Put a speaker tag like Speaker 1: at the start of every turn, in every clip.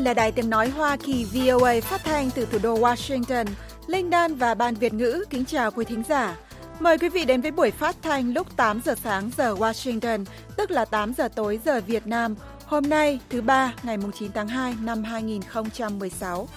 Speaker 1: là Đài Tiếng Nói Hoa Kỳ VOA phát thanh từ thủ đô Washington. Linh Đan và Ban Việt ngữ kính chào quý thính giả. Mời quý vị đến với buổi phát thanh lúc 8 giờ sáng giờ Washington, tức là 8 giờ tối giờ Việt Nam. Hôm nay, thứ Ba, ngày 9 tháng 2 năm 2016.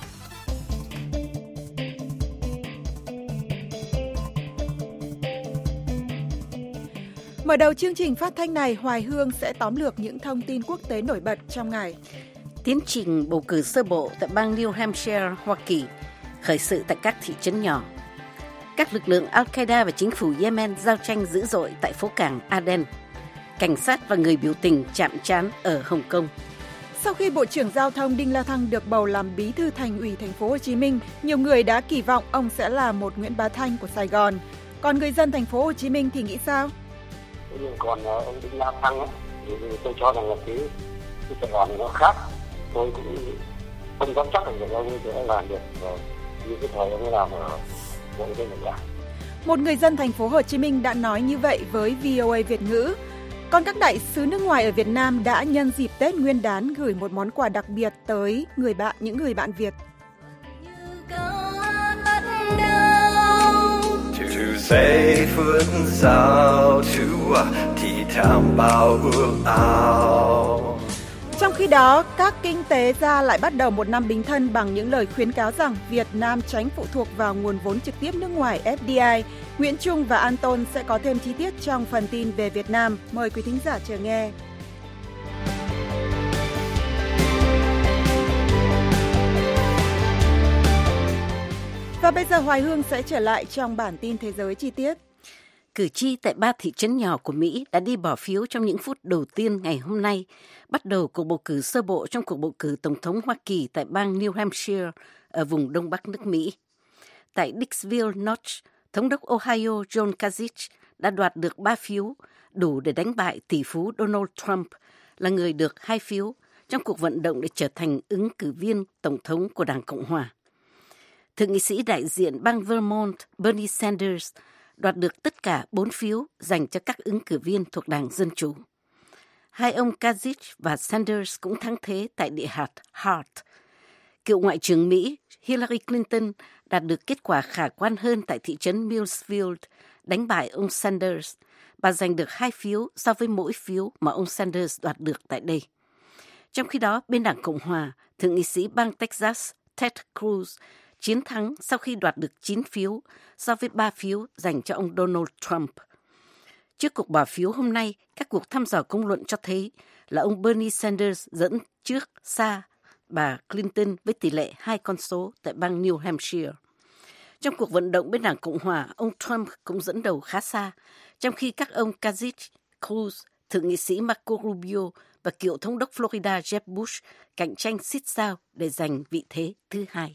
Speaker 1: Mở đầu chương trình phát thanh này, Hoài Hương sẽ tóm lược những thông tin quốc tế nổi bật trong ngày.
Speaker 2: Tiến trình bầu cử sơ bộ tại bang New Hampshire, Hoa Kỳ, khởi sự tại các thị trấn nhỏ. Các lực lượng Al-Qaeda và chính phủ Yemen giao tranh dữ dội tại phố cảng Aden. Cảnh sát và người biểu tình chạm trán ở Hồng Kông.
Speaker 1: Sau khi Bộ trưởng Giao thông Đinh La Thăng được bầu làm Bí thư Thành ủy Thành phố Hồ Chí Minh, nhiều người đã kỳ vọng ông sẽ là một Nguyễn Bá Thanh của Sài Gòn. Còn người dân Thành phố Hồ Chí Minh thì nghĩ sao?
Speaker 3: Còn ông Đinh La Thăng thì tôi cho rằng là cái Sài Gòn nó khác. Tôi cũng không dám chắc là ông sẽ làm được như cái thời ông ấy làm ở Bộ Y tế này.
Speaker 1: Một người dân Thành phố Hồ Chí Minh đã nói như vậy với VOA Việt ngữ. Còn các đại sứ nước ngoài ở Việt Nam đã nhân dịp Tết Nguyên đán gửi một món quà đặc biệt tới những người bạn Việt.
Speaker 4: Giây phút sau thì thảm bao ước ao.
Speaker 1: Trong khi đó, các kinh tế gia lại bắt đầu một năm Bính Thân bằng những lời khuyến cáo rằng Việt Nam tránh phụ thuộc vào nguồn vốn trực tiếp nước ngoài FDI. Nguyễn Trung và An Tôn sẽ có thêm chi tiết trong phần tin về Việt Nam. Mời quý thính giả chờ nghe. Và bây giờ Hoài Hương sẽ trở lại trong bản tin thế giới chi tiết.
Speaker 2: Cử tri tại 3 thị trấn nhỏ của Mỹ đã đi bỏ phiếu trong những phút đầu tiên ngày hôm nay, bắt đầu cuộc bầu cử sơ bộ trong cuộc bầu cử Tổng thống Hoa Kỳ tại bang New Hampshire ở vùng Đông Bắc nước Mỹ. Tại Dixville Notch, Thống đốc Ohio John Kasich đã đoạt được 3 phiếu, đủ để đánh bại tỷ phú Donald Trump, là người được 2 phiếu trong cuộc vận động để trở thành ứng cử viên Tổng thống của Đảng Cộng Hòa. Thượng nghị sĩ đại diện bang Vermont Bernie Sanders đoạt được tất cả 4 phiếu dành cho các ứng cử viên thuộc Đảng Dân Chủ. Hai ông Kasich và Sanders cũng thắng thế tại địa hạt Hart. Cựu Ngoại trưởng Mỹ Hillary Clinton đạt được kết quả khả quan hơn tại thị trấn Millsfield, đánh bại ông Sanders. Bà giành được 2 phiếu so với mỗi phiếu mà ông Sanders đoạt được tại đây. Trong khi đó, bên Đảng Cộng Hòa, Thượng nghị sĩ bang Texas Ted Cruz chiến thắng sau khi đoạt được 9 phiếu so với 3 phiếu dành cho ông Donald Trump. Trước cuộc bỏ phiếu hôm nay, các cuộc thăm dò công luận cho thấy là ông Bernie Sanders dẫn trước xa bà Clinton với tỷ lệ 2 con số tại bang New Hampshire. Trong cuộc vận động bên Đảng Cộng Hòa, ông Trump cũng dẫn đầu khá xa, trong khi các ông Kasich, Cruz, Thượng nghị sĩ Marco Rubio và cựu thống đốc Florida Jeb Bush cạnh tranh xít sao để giành vị thế thứ hai.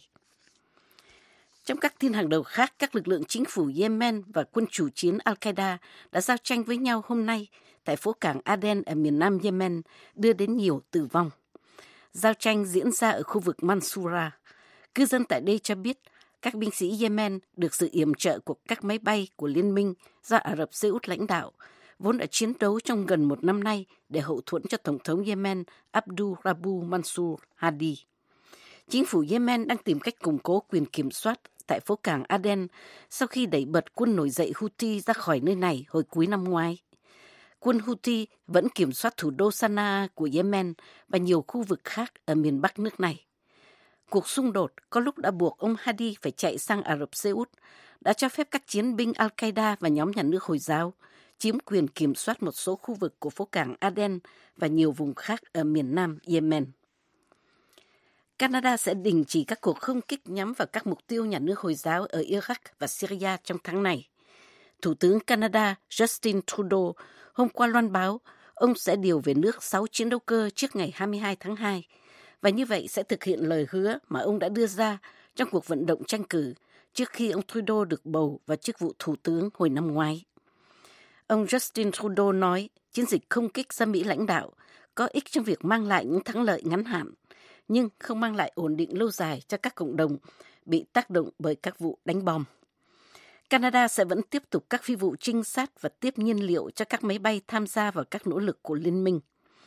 Speaker 2: Trong các tin hàng đầu khác, các lực lượng chính phủ Yemen và quân chủ chiến Al-Qaeda đã giao tranh với nhau hôm nay tại phố cảng Aden ở miền nam Yemen, đưa đến nhiều tử vong. Giao tranh diễn ra ở khu vực Mansoura. Cư dân tại đây cho biết các binh sĩ Yemen được sự yểm trợ của các máy bay của Liên minh do Ả Rập Xê Út lãnh đạo, vốn đã chiến đấu trong gần một năm nay để hậu thuẫn cho Tổng thống Yemen Abdul Rabu Mansur Hadi. Chính phủ Yemen đang tìm cách củng cố quyền kiểm soát tại phố cảng Aden sau khi đẩy bật quân nổi dậy Houthi ra khỏi nơi này hồi cuối năm ngoái. Quân Houthi vẫn kiểm soát thủ đô Sanaa của Yemen và nhiều khu vực khác ở miền Bắc nước này. Cuộc xung đột có lúc đã buộc ông Hadi phải chạy sang Ả Rập Xê Út, đã cho phép các chiến binh Al-Qaeda và nhóm nhà nước Hồi giáo chiếm quyền kiểm soát một số khu vực của phố cảng Aden và nhiều vùng khác ở miền nam Yemen. Canada sẽ đình chỉ các cuộc không kích nhắm vào các mục tiêu nhà nước Hồi giáo ở Iraq và Syria trong tháng này. Thủ tướng Canada Justin Trudeau hôm qua loan báo ông sẽ điều về nước 6 chiến đấu cơ trước ngày 22 tháng 2, và như vậy sẽ thực hiện lời hứa mà ông đã đưa ra trong cuộc vận động tranh cử trước khi ông Trudeau được bầu vào chức vụ thủ tướng hồi năm ngoái. Ông Justin Trudeau nói chiến dịch không kích do Mỹ lãnh đạo có ích trong việc mang lại những thắng lợi ngắn hạn, nhưng không mang lại ổn định lâu dài cho các cộng đồng bị tác động bởi các vụ đánh bom. Canada sẽ vẫn tiếp tục các phi vụ trinh sát và tiếp nhiên liệu cho các máy bay tham gia vào các nỗ lực của Liên minh.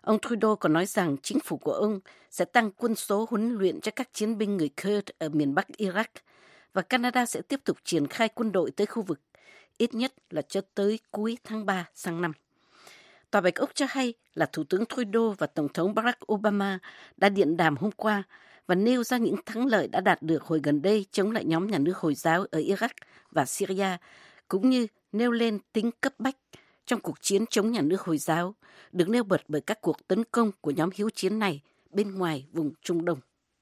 Speaker 2: Ông Trudeau còn nói rằng chính phủ của ông sẽ tăng quân số huấn luyện cho các chiến binh người Kurd ở miền Bắc Iraq và Canada sẽ tiếp tục triển khai quân đội tới khu vực, ít nhất là cho tới cuối tháng 3 sang năm. Tòa Bạch Ốc cho hay là Thủ tướng Trudeau và Tổng thống Barack Obama đã điện đàm hôm qua và nêu ra những thắng lợi đã đạt được hồi gần đây chống lại nhóm nhà nước Hồi giáo ở Iraq và Syria, cũng như nêu lên tính cấp bách trong cuộc chiến chống nhà nước Hồi giáo, được nêu bật bởi các cuộc tấn công của nhóm hiếu chiến này bên ngoài vùng Trung Đông.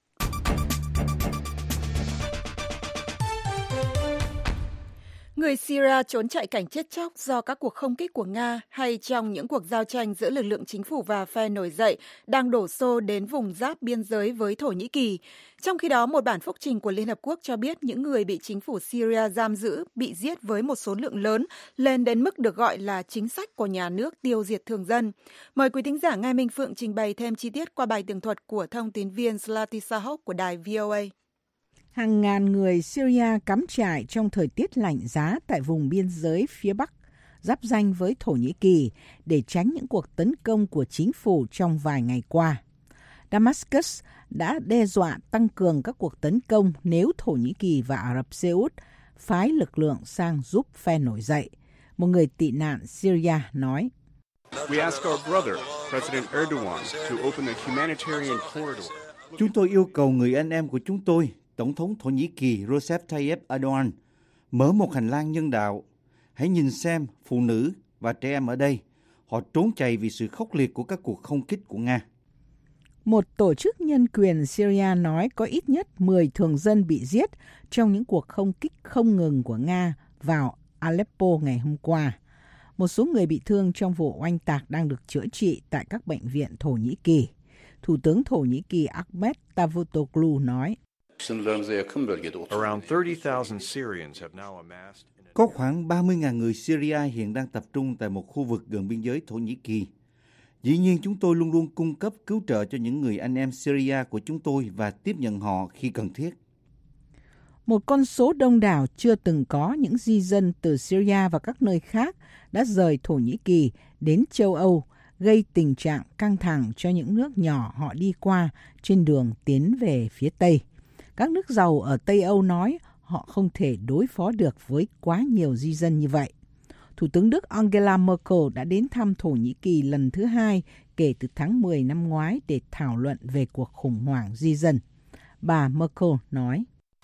Speaker 1: Người Syria trốn chạy cảnh chết chóc do các cuộc không kích của Nga hay trong những cuộc giao tranh giữa lực lượng chính phủ và phe nổi dậy đang đổ xô đến vùng giáp biên giới với Thổ Nhĩ Kỳ. Trong khi đó, một bản phúc trình của Liên Hợp Quốc cho biết những người bị chính phủ Syria giam giữ bị giết với một số lượng lớn, lên đến mức được gọi là chính sách của nhà nước tiêu diệt thường dân. Mời quý thính giả nghe Minh Phượng trình bày thêm chi tiết qua bài tường thuật của thông tín viên Zlati Sahok của đài VOA.
Speaker 5: Hàng ngàn người Syria cắm trại trong thời tiết lạnh giá tại vùng biên giới phía Bắc, giáp ranh với Thổ Nhĩ Kỳ để tránh những cuộc tấn công của chính phủ trong vài ngày qua. Damascus đã đe dọa tăng cường các cuộc tấn công nếu Thổ Nhĩ Kỳ và Ả Rập Xê Út phái lực lượng sang giúp phe nổi dậy. Một người tị nạn Syria nói.
Speaker 6: We ask our brother, President Erdogan, to open a humanitarian corridor.
Speaker 7: Chúng tôi yêu cầu người anh em của chúng tôi, Tổng thống Thổ Nhĩ Kỳ Recep Tayyip Erdogan, mở một hành lang nhân đạo. Hãy nhìn xem phụ nữ và trẻ em ở đây. Họ trốn chạy vì sự khốc liệt của các cuộc không kích của Nga.
Speaker 5: Một tổ chức nhân quyền Syria nói có ít nhất 10 thường dân bị giết trong những cuộc không kích không ngừng của Nga vào Aleppo ngày hôm qua. Một số người bị thương trong vụ oanh tạc đang được chữa trị tại các bệnh viện Thổ Nhĩ Kỳ. Thủ tướng Thổ Nhĩ Kỳ Ahmet Davutoglu nói.
Speaker 7: Có khoảng 30.000 người Syria hiện đang tập trung tại một khu vực gần biên giới Thổ Nhĩ Kỳ. Dĩ nhiên chúng tôi luôn luôn cung cấp cứu trợ cho những người anh em Syria của chúng tôi và tiếp nhận họ khi cần thiết.
Speaker 5: Một con số đông đảo chưa từng có những di dân từ Syria và các nơi khác đã rời Thổ Nhĩ Kỳ đến châu Âu, gây tình trạng căng thẳng cho những nước nhỏ họ đi qua trên đường tiến về phía Tây. Các nước giàu ở Tây Âu nói họ không thể đối phó được với quá nhiều di dân như vậy. Thủ tướng Đức Angela Merkel đã đến thăm Thổ Nhĩ Kỳ lần thứ 2 kể từ tháng 10 năm ngoái để thảo luận về cuộc khủng hoảng di dân. Bà Merkel nói.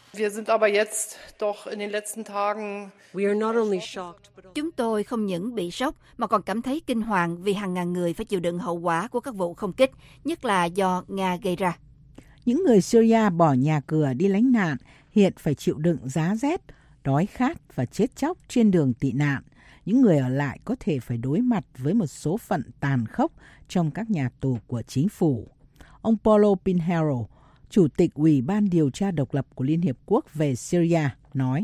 Speaker 8: Chúng tôi không những bị sốc mà còn cảm thấy kinh hoàng vì hàng ngàn người phải chịu đựng hậu quả của các vụ không kích, nhất là do Nga gây ra.
Speaker 5: Những người Syria bỏ nhà cửa đi lánh nạn hiện phải chịu đựng giá rét, đói khát và chết chóc trên đường tị nạn. Những người ở lại có thể phải đối mặt với một số phận tàn khốc trong các nhà tù của chính phủ. Ông Paulo Pinheiro, Chủ tịch Ủy ban điều tra độc lập của Liên Hiệp Quốc về Syria, nói.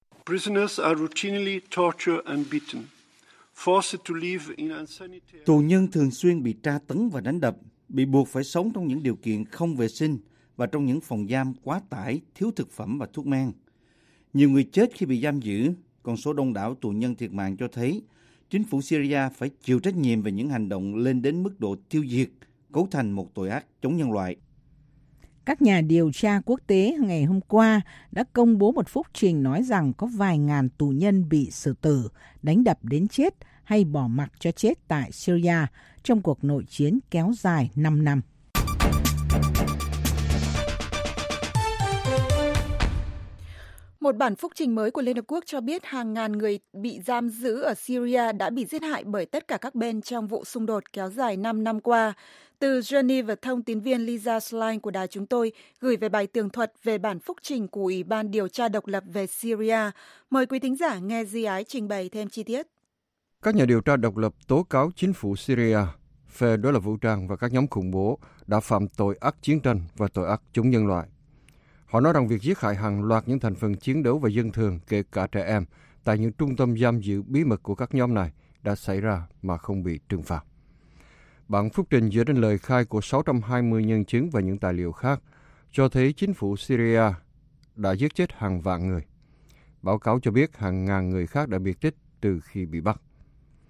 Speaker 7: Tù nhân thường xuyên bị tra tấn và đánh đập, bị buộc phải sống trong những điều kiện không vệ sinh và trong những phòng giam quá tải, thiếu thực phẩm và thuốc men. Nhiều người chết khi bị giam giữ, con số đông đảo tù nhân thiệt mạng cho thấy chính phủ Syria phải chịu trách nhiệm về những hành động lên đến mức độ tiêu diệt, cấu thành một tội ác chống nhân loại.
Speaker 5: Các nhà điều tra quốc tế ngày hôm qua đã công bố một phúc trình nói rằng có vài ngàn tù nhân bị xử tử, đánh đập đến chết hay bỏ mặc cho chết tại Syria trong cuộc nội chiến kéo dài 5 năm.
Speaker 1: Một bản phúc trình mới của Liên Hợp Quốc cho biết hàng ngàn người bị giam giữ ở Syria đã bị giết hại bởi tất cả các bên trong vụ xung đột kéo dài 5 năm qua. Từ Geneva, thông tín viên Lisa Schlein của đài chúng tôi gửi về bài tường thuật về bản phúc trình của Ủy ban điều tra độc lập về Syria. Mời quý thính giả nghe Di Ái trình bày thêm chi tiết.
Speaker 9: Các nhà điều tra độc lập tố cáo chính phủ Syria, phe đối lập vũ trang và các nhóm khủng bố đã phạm tội ác chiến tranh và tội ác chống nhân loại. Họ nói rằng việc giết hại hàng loạt những thành phần chiến đấu và dân thường, kể cả trẻ em, tại những trung tâm giam giữ bí mật của các nhóm này đã xảy ra mà không bị trừng phạt. Bản phúc trình dựa trên lời khai của 620 nhân chứng và những tài liệu khác cho thấy chính phủ Syria đã giết chết hàng vạn người. Báo cáo cho biết hàng ngàn người khác đã biệt tích từ khi bị bắt.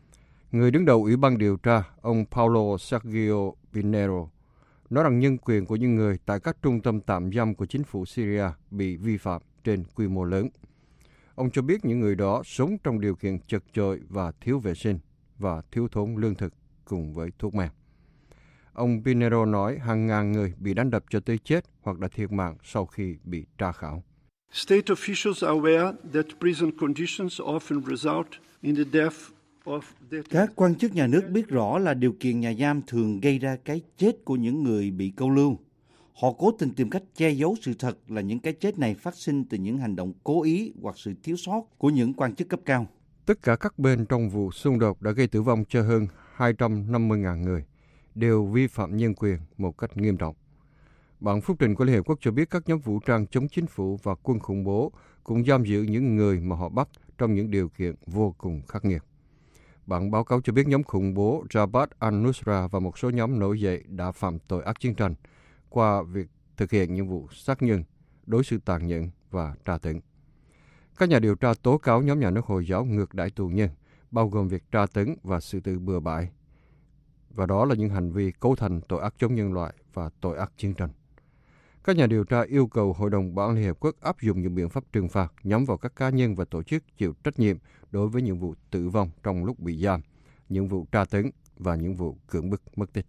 Speaker 9: Người đứng đầu Ủy ban điều tra, ông Paulo Sergio Pinheiro, nói rằng nhân quyền của những người tại các trung tâm tạm giam của chính phủ Syria bị vi phạm trên quy mô lớn. Ông cho biết những người đó sống trong điều kiện chật chội và thiếu vệ sinh và thiếu thốn lương thực cùng với thuốc men. Ông Pinheiro nói hàng ngàn người bị đánh đập cho tới chết hoặc đã thiệt mạng sau khi bị tra khảo.
Speaker 10: State officials are aware that prison conditions often result in the death of
Speaker 7: Các quan chức nhà nước biết rõ là điều kiện nhà giam thường gây ra cái chết của những người bị câu lưu. Họ cố tình tìm cách che giấu sự thật là những cái chết này phát sinh từ những hành động cố ý hoặc sự thiếu sót của những quan chức cấp cao.
Speaker 9: Tất cả các bên trong vụ xung đột đã gây tử vong cho hơn 250.000 người, đều vi phạm nhân quyền một cách nghiêm trọng. Bản phúc trình của Liên Hiệp Quốc cho biết các nhóm vũ trang chống chính phủ và quân khủng bố cũng giam giữ những người mà họ bắt trong những điều kiện vô cùng khắc nghiệt. Bản báo cáo cho biết nhóm khủng bố Jabhat al-Nusra và một số nhóm nổi dậy đã phạm tội ác chiến tranh qua việc thực hiện những vụ sát nhân, đối xử tàn nhẫn và tra tấn. Các nhà điều tra tố cáo nhóm nhà nước Hồi giáo ngược đãi tù nhân, bao gồm việc tra tấn và xử tử bừa bãi. Và đó là những hành vi cấu thành tội ác chống nhân loại và tội ác chiến tranh. Các nhà điều tra yêu cầu Hội đồng Bảo an Liên Hiệp Quốc áp dụng những biện pháp trừng phạt nhắm vào các cá nhân và tổ chức chịu trách nhiệm đối với những vụ tử vong trong lúc bị giam, những vụ tra tấn và những vụ cưỡng bức mất tích.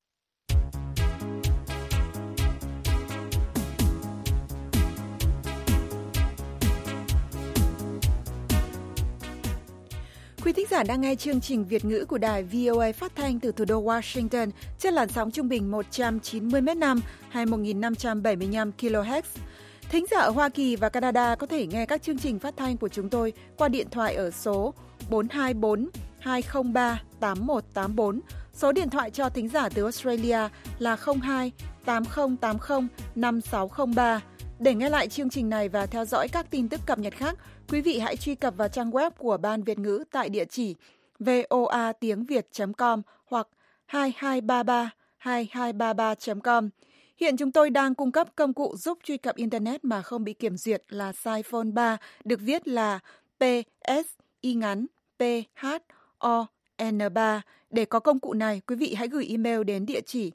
Speaker 1: Quý thính giả đang nghe chương trình Việt ngữ của đài VOA phát thanh từ thủ đô Washington trên làn sóng trung bình 190 m/s hay 1.575 kHz. Thính giả ở Hoa Kỳ và Canada có thể nghe các chương trình phát thanh của chúng tôi qua điện thoại ở số 424 203 8184. Số điện thoại cho thính giả từ Australia là 02 8080 5603. Để nghe lại chương trình này và theo dõi các tin tức cập nhật khác, quý vị hãy truy cập vào trang web của Ban Việt ngữ tại địa chỉ voatiengviet.com hoặc 2233 .com. Hiện chúng tôi đang cung cấp công cụ giúp truy cập Internet mà không bị kiểm duyệt là Siphon 3, được viết là PSY_PHON3. Để có công cụ này, quý vị hãy gửi email đến địa chỉ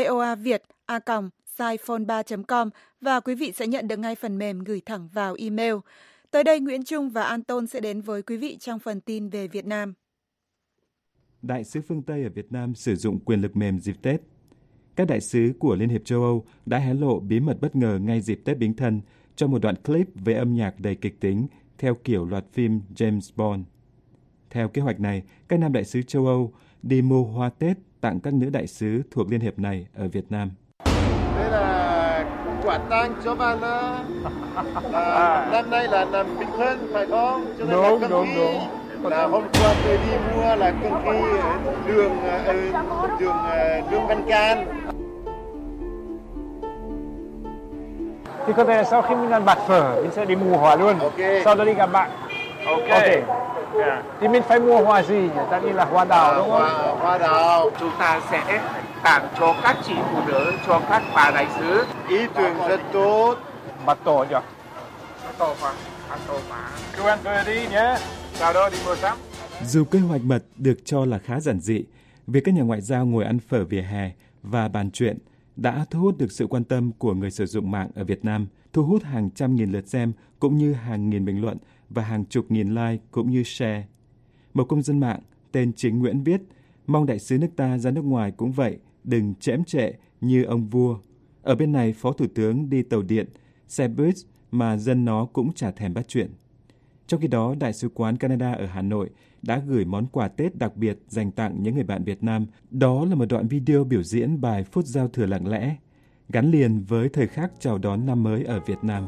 Speaker 1: voaviet@siphon3.com và quý vị sẽ nhận được ngay phần mềm gửi thẳng vào email. Tới đây, Nguyễn Trung và Anton sẽ đến với quý vị trong phần tin về Việt Nam.
Speaker 11: Đại sứ phương Tây ở Việt Nam sử dụng quyền lực mềm dịp Tết. Các đại sứ của Liên hiệp châu Âu đã hé lộ bí mật bất ngờ ngay dịp Tết Bính Thân trong một đoạn clip với âm nhạc đầy kịch tính theo kiểu loạt phim James Bond. Theo kế hoạch này, các nam đại sứ châu Âu đi mua hoa Tết tặng các nữ đại sứ thuộc Liên hiệp này ở Việt Nam.
Speaker 12: Đây là quả tang cho bạn đó. Năm nay là năm Bính Thân phải không? Cho nên đúng. Là hôm qua tôi đi mua là cơm khi đường Văn Can.
Speaker 13: Thì có thể là sau khi mình ăn bát phở, mình sẽ đi mua hoa luôn. Okay. Sau đó đi gặp bạn. Ok. Yeah. Thì mình phải mua hoa gì nhỉ? Ta đi là hoa đào đúng không?
Speaker 12: Hoa đào.
Speaker 14: Chúng ta sẽ tặng cho các chị phụ nữ, cho các bà đại sứ.
Speaker 12: Ý tưởng rất tốt.
Speaker 13: Bát tổ nhỉ?
Speaker 14: Bát tổ mà.
Speaker 13: Cứ ăn tôi đi nhé. Chào đó, đi mua sắm.
Speaker 11: Dù kế hoạch mật được cho là khá giản dị, việc các nhà ngoại giao ngồi ăn phở vỉa hè và bàn chuyện đã thu hút được sự quan tâm của người sử dụng mạng ở Việt Nam, thu hút hàng trăm nghìn lượt xem cũng như hàng nghìn bình luận và hàng chục nghìn like cũng như share. Một công dân mạng tên Chính Nguyễn viết, mong đại sứ nước ta ra nước ngoài cũng vậy, đừng chễm trệ như ông vua. Ở bên này Phó Thủ tướng đi tàu điện, xe buýt mà dân nó cũng chả thèm bắt chuyện. Trong khi đó, Đại sứ quán Canada ở Hà Nội đã gửi món quà Tết đặc biệt dành tặng những người bạn Việt Nam. Đó là một đoạn video biểu diễn bài Phút Giao Thừa Lặng Lẽ, gắn liền với thời khắc chào đón năm mới ở Việt Nam.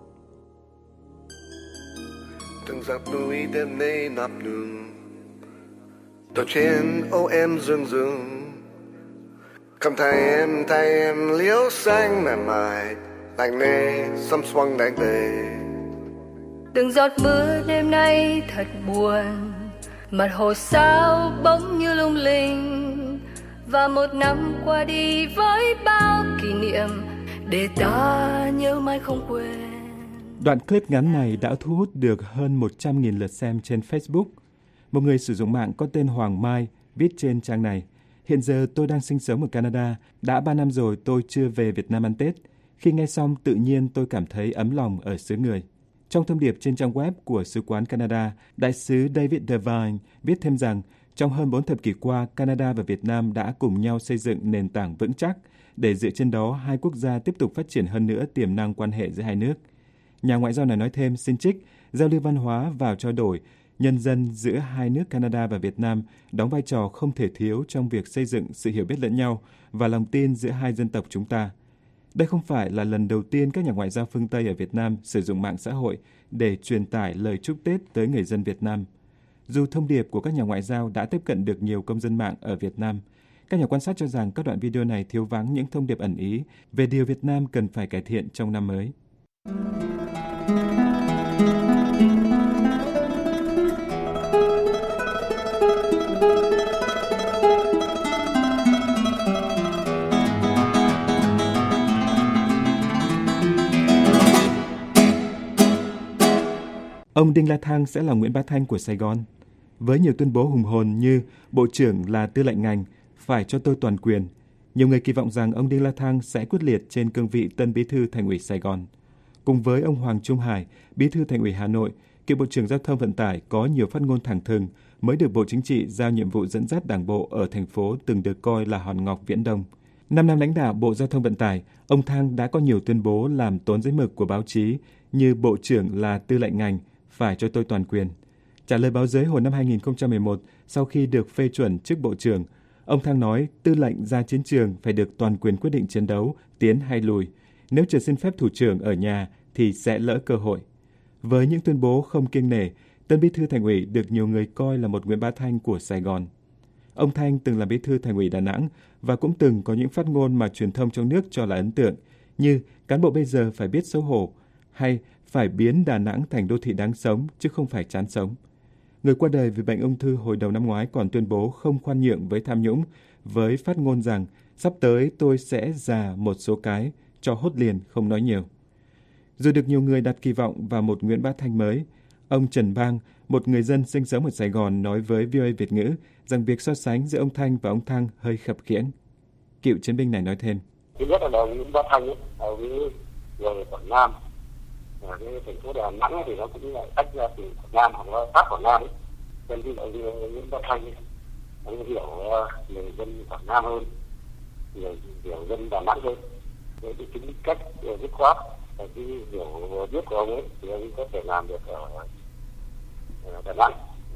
Speaker 4: Từng dọc núi đêm nay nắp nương, tàu trên âu em dương dương, cầm thay em liễu xanh mềm mại, lạnh nê xăm xoăng đánh tề.
Speaker 15: Từng giọt mưa đêm nay thật buồn, mặt hồ sao bỗng như lung linh, và một năm qua đi với bao kỷ niệm để ta nhớ mãi không quên.
Speaker 11: Đoạn clip ngắn này đã thu hút được hơn 100.000 lượt xem trên Facebook. Một người sử dụng mạng có tên Hoàng Mai viết trên trang này: hiện giờ tôi đang sinh sống ở Canada, đã 3 năm rồi tôi chưa về Việt Nam ăn Tết. Khi nghe xong tự nhiên tôi cảm thấy ấm lòng ở xứ người. Trong thông điệp trên trang web của Sứ quán Canada, Đại sứ David Devine viết thêm rằng trong hơn 4 thập kỷ qua, Canada và Việt Nam đã cùng nhau xây dựng nền tảng vững chắc để dựa trên đó hai quốc gia tiếp tục phát triển hơn nữa tiềm năng quan hệ giữa hai nước. Nhà ngoại giao này nói thêm, xin trích, giao lưu văn hóa và trao đổi nhân dân giữa hai nước Canada và Việt Nam đóng vai trò không thể thiếu trong việc xây dựng sự hiểu biết lẫn nhau và lòng tin giữa hai dân tộc chúng ta. Đây không phải là lần đầu tiên các nhà ngoại giao phương Tây ở Việt Nam sử dụng mạng xã hội để truyền tải lời chúc Tết tới người dân Việt Nam. Dù thông điệp của các nhà ngoại giao đã tiếp cận được nhiều công dân mạng ở Việt Nam, các nhà quan sát cho rằng các đoạn video này thiếu vắng những thông điệp ẩn ý về điều Việt Nam cần phải cải thiện trong năm mới. Ông Đinh La Thăng sẽ là Nguyễn Bá Thanh của Sài Gòn. Với nhiều tuyên bố hùng hồn như Bộ trưởng là tư lệnh ngành, phải cho tôi toàn quyền, nhiều người kỳ vọng rằng ông Đinh La Thăng sẽ quyết liệt trên cương vị Tân Bí thư Thành ủy Sài Gòn. Cùng với ông Hoàng Trung Hải, Bí thư Thành ủy Hà Nội, cựu Bộ trưởng Giao thông Vận tải có nhiều phát ngôn thẳng thừng mới được Bộ Chính trị giao nhiệm vụ dẫn dắt Đảng bộ ở thành phố từng được coi là hòn ngọc viễn đông. 5 năm lãnh đạo Bộ Giao thông Vận tải, ông Thăng đã có nhiều tuyên bố làm tốn giấy mực của báo chí như Bộ trưởng là tư lệnh ngành, phải cho tôi toàn quyền. Trả lời báo giới hồi năm 2011, sau khi được phê chuẩn chức Bộ trưởng, ông Thăng nói tư lệnh ra chiến trường phải được toàn quyền quyết định chiến đấu, tiến hay lùi. Nếu chưa xin phép thủ trưởng ở nhà thì sẽ lỡ cơ hội. Với những tuyên bố không kiêng nể, Tân Bí thư Thành ủy được nhiều người coi là một Nguyễn Bá Thanh của Sài Gòn. Ông Thanh từng là Bí thư Thành ủy Đà Nẵng và cũng từng có những phát ngôn mà truyền thông trong nước cho là ấn tượng, như cán bộ bây giờ phải biết xấu hổ hay phải biến Đà Nẵng thành đô thị đáng sống chứ không phải chán sống. Người qua đời vì bệnh ung thư hồi đầu năm ngoái còn tuyên bố không khoan nhượng với tham nhũng, với phát ngôn rằng sắp tới tôi sẽ già một số cái, cho hốt liền không nói nhiều. Dù được nhiều người đặt kỳ vọng vào một Nguyễn Bá Thanh mới, ông Trần Bang, một người dân sinh sống ở Sài Gòn nói với VOA Việt ngữ rằng việc so sánh giữa ông Thanh và ông Thăng hơi khập khiễng. Cựu chiến binh này nói thêm.
Speaker 3: Thứ nhất là ông Nguyễn Bá Thanh ở người Quảng Nam. Cái thành phố Đà Nẵng thì nó cũng lại tách ra từ Quảng Nam hoặc là sát Quảng Nam ấy. Nên khi ông Nguyễn Bá Thanh ông hiểu người dân Quảng Nam hơn, hiểu dân Đà Nẵng hơn. Với cái tính cách dứt khoát và cái hiểu biết của ông ấy thì ông có thể làm được ở Đà Nẵng.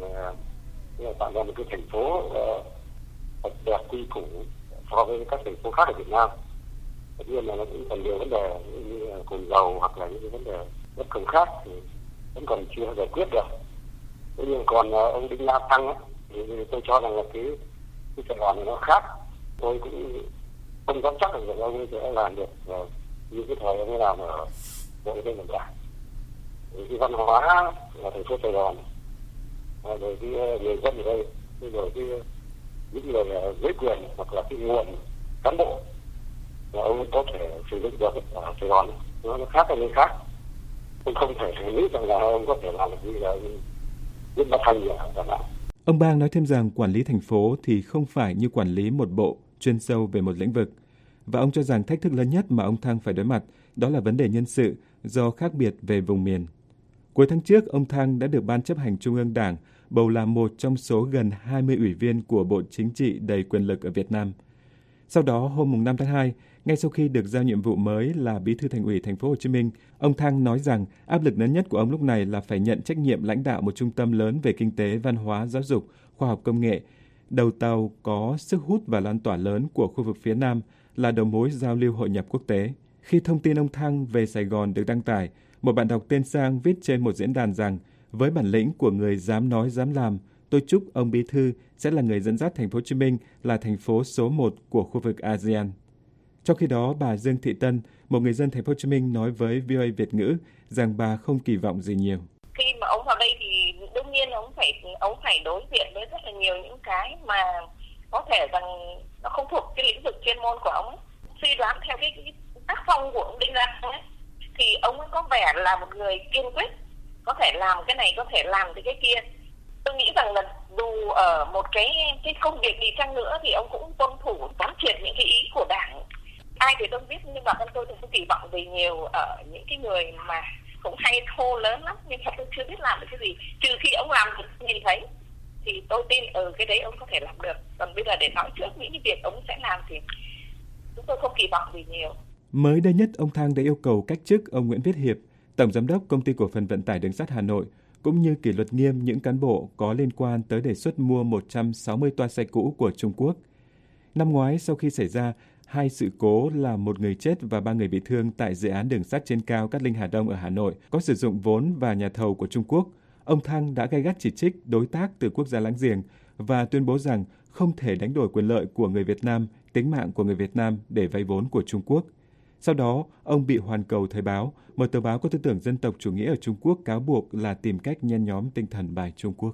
Speaker 3: Tạo ra một cái thành phố đẹp quy củ so với các thành phố khác ở Việt Nam. Tất nhiên là nó cũng còn nhiều vấn đề như cồn dầu hoặc là những cái vấn đề bất công khác thì vẫn còn chưa giải quyết được. Thế nhưng còn ông Đinh La Thăng ấy, thì tôi cho rằng là cái Sài Gòn này nó khác. Tôi cũng không dám chắc là ông ấy sẽ làm được như cái thời ông ấy làm ở Bộ Giao thông Vận tải. Cái văn hóa là thành phố Sài Gòn, rồi cái người dân ở đây, rồi cái những người dưới quyền hoặc là cái nguồn cán bộ mà ông có thể sử dụng được ở Sài Gòn nó khác ở nơi khác. Tôi không thể nghĩ rằng là ông có thể làm được như là Nguyễn Bá Thanh ở Đà Nẵng.
Speaker 11: Ông Bang nói thêm rằng quản lý thành phố thì không phải như quản lý một bộ chuyên sâu về một lĩnh vực. Và ông cho rằng thách thức lớn nhất mà ông Thăng phải đối mặt đó là vấn đề nhân sự do khác biệt về vùng miền. Cuối tháng trước, ông Thăng đã được Ban chấp hành Trung ương Đảng bầu làm một trong số gần 20 ủy viên của Bộ Chính trị đầy quyền lực ở Việt Nam. Sau đó, hôm 5 tháng 2, ngay sau khi được giao nhiệm vụ mới là Bí thư Thành ủy Thành phố Hồ Chí Minh, ông Thăng nói rằng áp lực lớn nhất của ông lúc này là phải nhận trách nhiệm lãnh đạo một trung tâm lớn về kinh tế, văn hóa, giáo dục, khoa học công nghệ, đầu tàu có sức hút và lan tỏa lớn của khu vực phía Nam, là đầu mối giao lưu hội nhập quốc tế. Khi thông tin ông Thăng về Sài Gòn được đăng tải, một bạn đọc tên Sang viết trên một diễn đàn rằng với bản lĩnh của người dám nói dám làm, tôi chúc ông Bí thư sẽ là người dẫn dắt Thành phố Hồ Chí Minh là thành phố số 1 của khu vực ASEAN. Trong khi đó, bà Dương Thị Tân, một người dân Thành phố Hồ Chí Minh nói với VOA Việt ngữ rằng bà không kỳ vọng gì nhiều.
Speaker 16: Khi mà ông vào đây thì đương nhiên ông phải đối diện với rất là nhiều những cái mà có thể rằng nó không thuộc cái lĩnh vực chuyên môn của ông. Suy đoán theo cái tác phong của ông Đinh La Thăng ấy, thì ông ấy có vẻ là một người kiên quyết, có thể làm cái này, có thể làm cái kia. Tôi nghĩ rằng là dù ở một cái công việc gì chăng nữa thì ông cũng tuân thủ quán triệt những cái ý của Đảng. Ai thì tôi biết, nhưng bản thân tôi thì không kỳ vọng về nhiều ở những cái người mà cũng hay thô lớn lắm, nhưng mà tôi chưa biết làm được cái gì. Trừ khi ông làm được nhìn thấy thì tôi tin cái đấy ông có thể làm được. Còn bây giờ để nói trước những cái việc ông sẽ làm thì chúng tôi không kỳ vọng gì nhiều.
Speaker 11: Mới đây nhất, ông Thăng đã yêu cầu cách chức ông Nguyễn Viết Hiệp, Tổng Giám đốc Công ty Cổ phần Vận tải Đường sắt Hà Nội, cũng như kỷ luật nghiêm những cán bộ có liên quan tới đề xuất mua 160 toa xe cũ của Trung Quốc. Năm ngoái, sau khi xảy ra 2 sự cố làm 1 người chết và 3 người bị thương tại dự án đường sắt trên cao Cát Linh Hà Đông ở Hà Nội có sử dụng vốn và nhà thầu của Trung Quốc, ông Thăng đã gay gắt chỉ trích đối tác từ quốc gia láng giềng và tuyên bố rằng không thể đánh đổi quyền lợi của người Việt Nam, tính mạng của người Việt Nam để vay vốn của Trung Quốc. Sau đó, ông bị Hoàn Cầu Thời báo, một tờ báo có tư tưởng dân tộc chủ nghĩa ở Trung Quốc, cáo buộc là tìm cách nhen nhóm tinh thần bài Trung Quốc.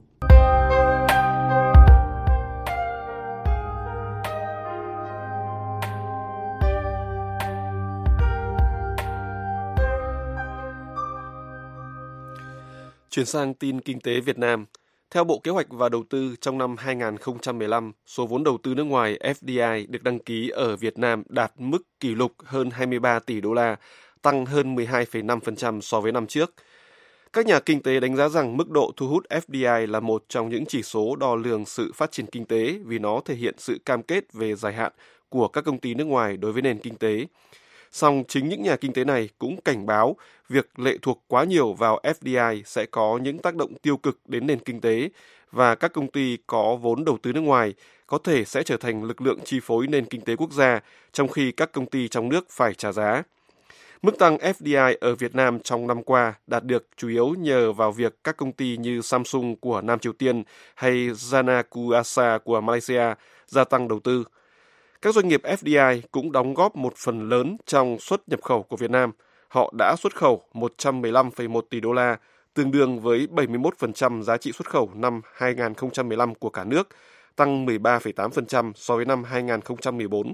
Speaker 17: Chuyển sang tin kinh tế Việt Nam. Theo Bộ Kế hoạch và Đầu tư, trong năm 2015, số vốn đầu tư nước ngoài FDI được đăng ký ở Việt Nam đạt mức kỷ lục hơn 23 tỷ đô la, tăng hơn 12,5% so với năm trước. Các nhà kinh tế đánh giá rằng mức độ thu hút FDI là một trong những chỉ số đo lường sự phát triển kinh tế vì nó thể hiện sự cam kết về dài hạn của các công ty nước ngoài đối với nền kinh tế. Song chính những nhà kinh tế này cũng cảnh báo việc lệ thuộc quá nhiều vào FDI sẽ có những tác động tiêu cực đến nền kinh tế và các công ty có vốn đầu tư nước ngoài có thể sẽ trở thành lực lượng chi phối nền kinh tế quốc gia, trong khi các công ty trong nước phải trả giá. Mức tăng FDI ở Việt Nam trong năm qua đạt được chủ yếu nhờ vào việc các công ty như Samsung của Nam Triều Tiên hay Zanacuasa của Malaysia gia tăng đầu tư. Các doanh nghiệp FDI cũng đóng góp một phần lớn trong xuất nhập khẩu của Việt Nam. Họ đã xuất khẩu 115,1 tỷ đô la, tương đương với 71% giá trị xuất khẩu năm 2015 của cả nước, tăng 13,8% so với năm 2014.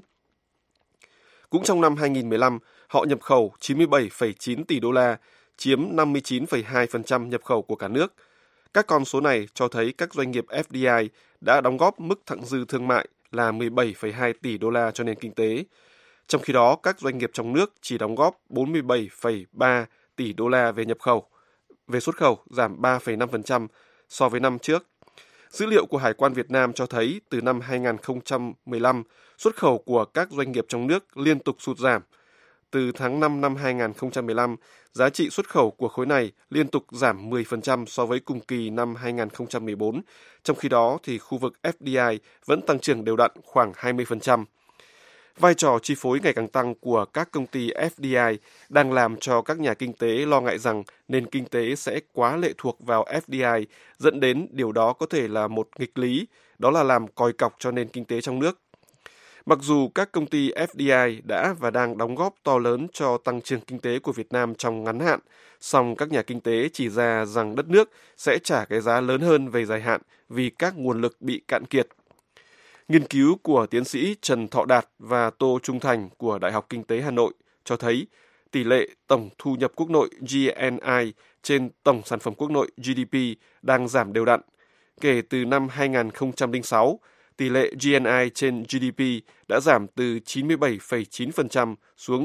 Speaker 17: Cũng trong năm 2015, họ nhập khẩu 97,9 tỷ đô la, chiếm 59,2% nhập khẩu của cả nước. Các con số này cho thấy các doanh nghiệp FDI đã đóng góp mức thặng dư thương mại là 17,2 tỷ đô la cho nền kinh tế. Trong khi đó, các doanh nghiệp trong nước chỉ đóng góp 47,3 tỷ đô la về xuất khẩu, giảm 3,5% so với năm trước. Dữ liệu của Hải quan Việt Nam cho thấy từ năm 2015, xuất khẩu của các doanh nghiệp trong nước liên tục sụt giảm. Từ tháng 5 năm 2015, giá trị xuất khẩu của khối này liên tục giảm 10% so với cùng kỳ năm 2014. Trong khi đó, thì khu vực FDI vẫn tăng trưởng đều đặn khoảng 20%. Vai trò chi phối ngày càng tăng của các công ty FDI đang làm cho các nhà kinh tế lo ngại rằng nền kinh tế sẽ quá lệ thuộc vào FDI, dẫn đến điều đó có thể là một nghịch lý, đó là làm còi cọc cho nền kinh tế trong nước. Mặc dù các công ty FDI đã và đang đóng góp to lớn cho tăng trưởng kinh tế của Việt Nam trong ngắn hạn, song các nhà kinh tế chỉ ra rằng đất nước sẽ trả cái giá lớn hơn về dài hạn vì các nguồn lực bị cạn kiệt. Nghiên cứu của tiến sĩ Trần Thọ Đạt và Tô Trung Thành của Đại học Kinh tế Hà Nội cho thấy tỷ lệ tổng thu nhập quốc nội GNI trên tổng sản phẩm quốc nội GDP đang giảm đều đặn. Kể từ năm 2006, tỷ lệ GNI trên GDP đã giảm từ 97,9% xuống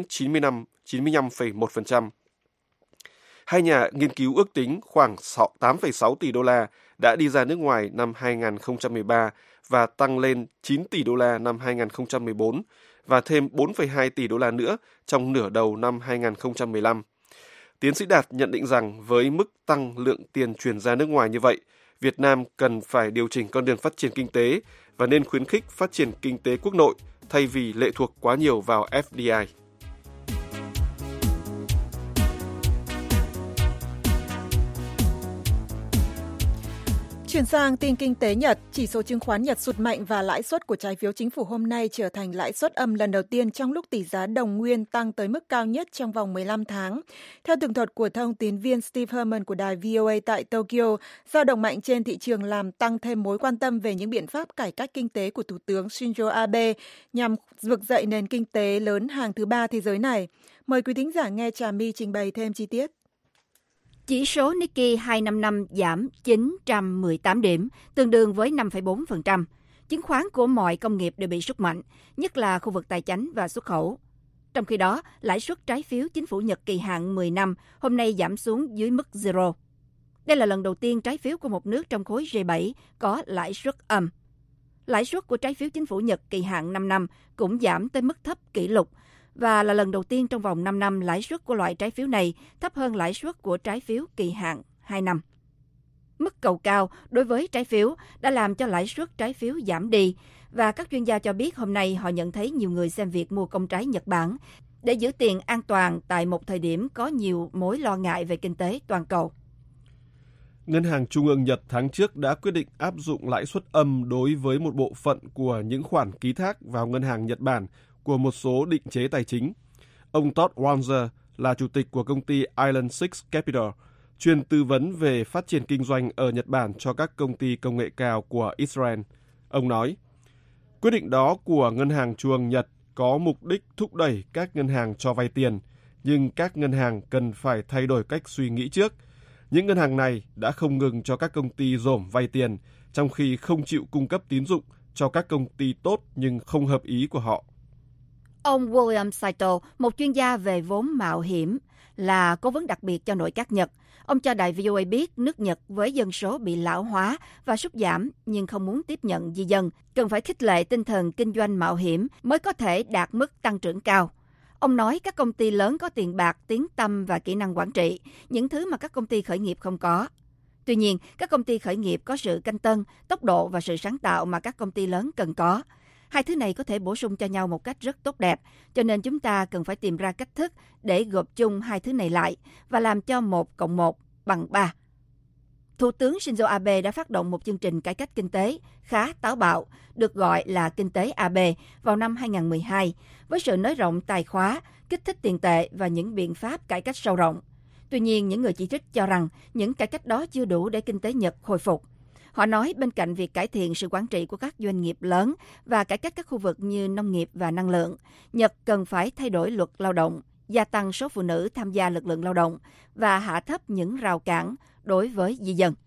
Speaker 17: 95,1%. Hai nhà nghiên cứu ước tính khoảng 8,6 tỷ đô la đã đi ra nước ngoài năm 2013 và tăng lên 9 tỷ đô la năm 2014 và thêm 4,2 tỷ đô la nữa trong nửa đầu năm 2015. Tiến sĩ Đạt nhận định rằng với mức tăng lượng tiền chuyển ra nước ngoài như vậy, Việt Nam cần phải điều chỉnh con đường phát triển kinh tế và nên khuyến khích phát triển kinh tế quốc nội thay vì lệ thuộc quá nhiều vào FDI.
Speaker 1: Chuyển sang tin kinh tế Nhật, chỉ số chứng khoán Nhật sụt mạnh và lãi suất của trái phiếu chính phủ hôm nay trở thành lãi suất âm lần đầu tiên trong lúc tỷ giá đồng nguyên tăng tới mức cao nhất trong vòng 15 tháng. Theo tường thuật của thông tín viên Steve Herman của đài VOA tại Tokyo, dao động mạnh trên thị trường làm tăng thêm mối quan tâm về những biện pháp cải cách kinh tế của Thủ tướng Shinzo Abe nhằm vực dậy nền kinh tế lớn hàng thứ ba thế giới này. Mời quý thính giả nghe Trà My trình bày thêm chi tiết.
Speaker 8: Chỉ số Nikkei 255 giảm 918 điểm, tương đương với 5,4%. Chứng khoán của mọi công nghiệp đều bị sút mạnh, nhất là khu vực tài chánh và xuất khẩu. Trong khi đó, lãi suất trái phiếu chính phủ Nhật kỳ hạn 10 năm hôm nay giảm xuống dưới mức zero. Đây là lần đầu tiên trái phiếu của một nước trong khối G7 có lãi suất âm. Lãi suất của trái phiếu chính phủ Nhật kỳ hạn 5 năm cũng giảm tới mức thấp kỷ lục và là lần đầu tiên trong vòng 5 năm lãi suất của loại trái phiếu này thấp hơn lãi suất của trái phiếu kỳ hạn 2 năm. Mức cầu cao đối với trái phiếu đã làm cho lãi suất trái phiếu giảm đi và các chuyên gia cho biết hôm nay họ nhận thấy nhiều người xem việc mua công trái Nhật Bản để giữ tiền an toàn tại một thời điểm có nhiều mối lo ngại về kinh tế toàn cầu.
Speaker 17: Ngân hàng Trung ương Nhật tháng trước đã quyết định áp dụng lãi suất âm đối với một bộ phận của những khoản ký thác vào ngân hàng Nhật Bản của một số định chế tài chính. Ông Todd Walser là chủ tịch của công ty Island Six Capital, chuyên tư vấn về phát triển kinh doanh ở Nhật Bản cho các công ty công nghệ cao của Israel. Ông nói, quyết định đó của Ngân hàng Trung ương Nhật có mục đích thúc đẩy các ngân hàng cho vay tiền, nhưng các ngân hàng cần phải thay đổi cách suy nghĩ trước. Những ngân hàng này đã không ngừng cho các công ty dồn vay tiền, trong khi không chịu cung cấp tín dụng cho các công ty tốt nhưng không hợp ý của họ.
Speaker 8: Ông William Saito, một chuyên gia về vốn mạo hiểm, là cố vấn đặc biệt cho nội các Nhật. Ông cho đài VOA biết nước Nhật với dân số bị lão hóa và sút giảm nhưng không muốn tiếp nhận di dân, cần phải khích lệ tinh thần kinh doanh mạo hiểm mới có thể đạt mức tăng trưởng cao. Ông nói các công ty lớn có tiền bạc, tiếng tăm và kỹ năng quản trị, những thứ mà các công ty khởi nghiệp không có. Tuy nhiên, các công ty khởi nghiệp có sự canh tân, tốc độ và sự sáng tạo mà các công ty lớn cần có. Hai thứ này có thể bổ sung cho nhau một cách rất tốt đẹp, cho nên chúng ta cần phải tìm ra cách thức để gộp chung hai thứ này lại và làm cho 1 cộng 1 bằng 3. Thủ tướng Shinzo Abe đã phát động một chương trình cải cách kinh tế khá táo bạo, được gọi là Kinh tế Abe, vào năm 2012, với sự nới rộng tài khóa, kích thích tiền tệ và những biện pháp cải cách sâu rộng. Tuy nhiên, những người chỉ trích cho rằng những cải cách đó chưa đủ để kinh tế Nhật hồi phục. Họ nói bên cạnh việc cải thiện sự quản trị của các doanh nghiệp lớn và cải cách các khu vực như nông nghiệp và năng lượng, Nhật cần phải thay đổi luật lao động, gia tăng số phụ nữ tham gia lực lượng lao động và hạ thấp những rào cản đối với di dân.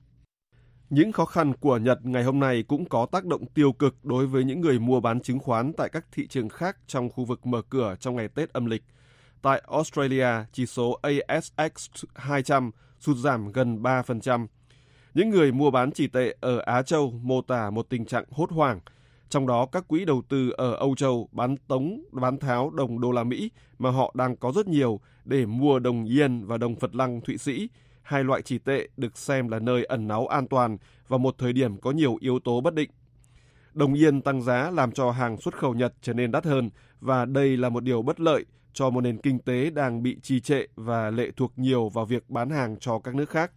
Speaker 17: Những khó khăn của Nhật ngày hôm nay cũng có tác động tiêu cực đối với những người mua bán chứng khoán tại các thị trường khác trong khu vực mở cửa trong ngày Tết âm lịch. Tại Australia, chỉ số ASX 200 sụt giảm gần 3%. Những người mua bán chỉ tệ ở Á Châu mô tả một tình trạng hốt hoảng, trong đó các quỹ đầu tư ở Âu Châu bán tháo đồng đô la Mỹ mà họ đang có rất nhiều để mua đồng Yên và đồng Phật Lăng Thụy Sĩ, hai loại chỉ tệ được xem là nơi ẩn náu an toàn vào một thời điểm có nhiều yếu tố bất định. Đồng Yên tăng giá làm cho hàng xuất khẩu Nhật trở nên đắt hơn và đây là một điều bất lợi cho một nền kinh tế đang bị trì trệ và lệ thuộc nhiều vào việc bán hàng cho các nước khác.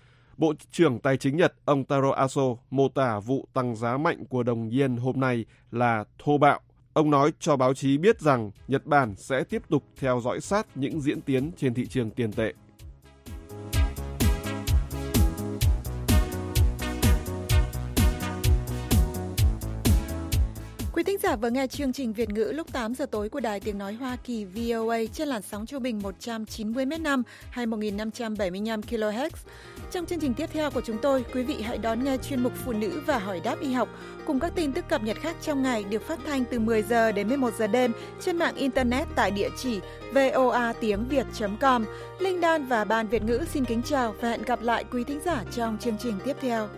Speaker 17: Bộ trưởng Tài chính Nhật, ông Taro Aso, mô tả vụ tăng giá mạnh của đồng Yên hôm nay là thô bạo. Ông nói cho báo chí biết rằng Nhật Bản sẽ tiếp tục theo dõi sát những diễn tiến trên thị trường tiền tệ.
Speaker 1: Quý thính giả vừa nghe chương trình Việt ngữ lúc 8 giờ tối của Đài Tiếng Nói Hoa Kỳ VOA trên làn sóng trung bình 190 m/s hay 1575 kHz. Trong chương trình tiếp theo của chúng tôi, quý vị hãy đón nghe chuyên mục Phụ nữ và hỏi đáp y học cùng các tin tức cập nhật khác trong ngày được phát thanh từ 10 giờ đến 11 giờ đêm trên mạng Internet tại địa chỉ voatiengviet.com. Linh Dan và Ban Việt ngữ xin kính chào và hẹn gặp lại quý thính giả trong chương trình tiếp theo.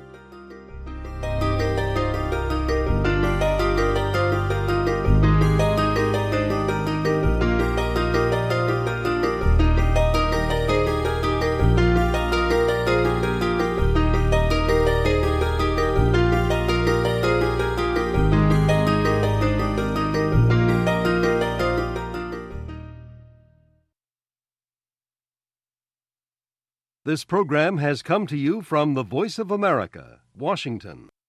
Speaker 18: This program has come to you from the Voice of America, Washington.